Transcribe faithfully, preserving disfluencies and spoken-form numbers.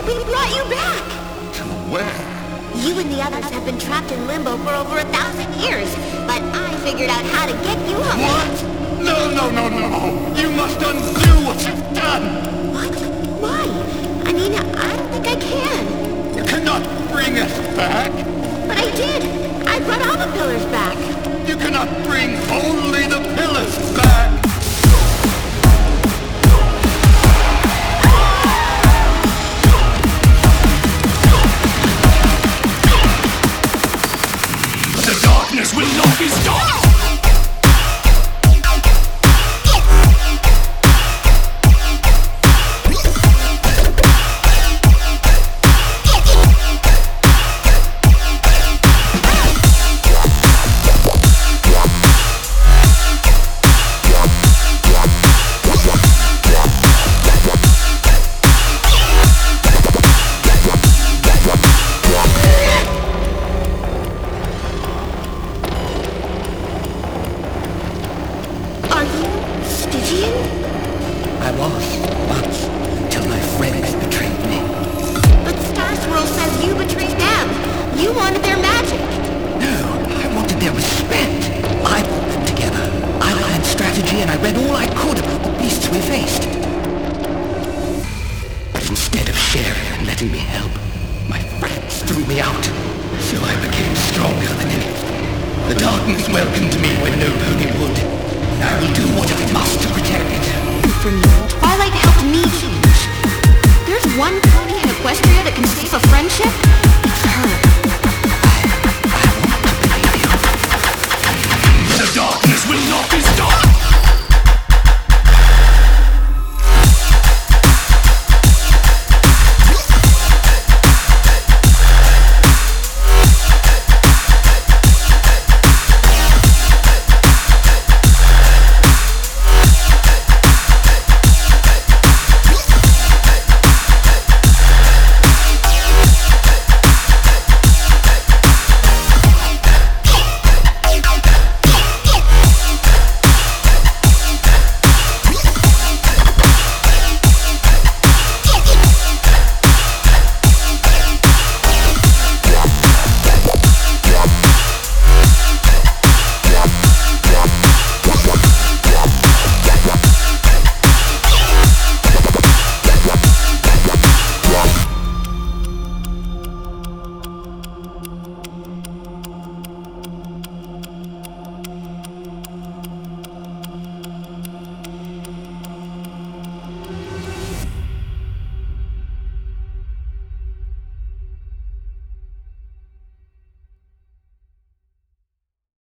We brought you back! To where? You and the others have been trapped in limbo for over a thousand years, but I figured out how to get you home. What? No, no, no, no! You must undo what you've done! What? Why? I mean, I don't think I can. You cannot bring us back! But I did! I brought all the pillars back! You cannot bring only the pillars back! The darkness will not be stopped! I was, once, till my friends betrayed me. But Star Swirl says you betrayed them. You wanted their magic. No, I wanted their respect. I put them together. I learned strategy and I read all I could about the beasts we faced.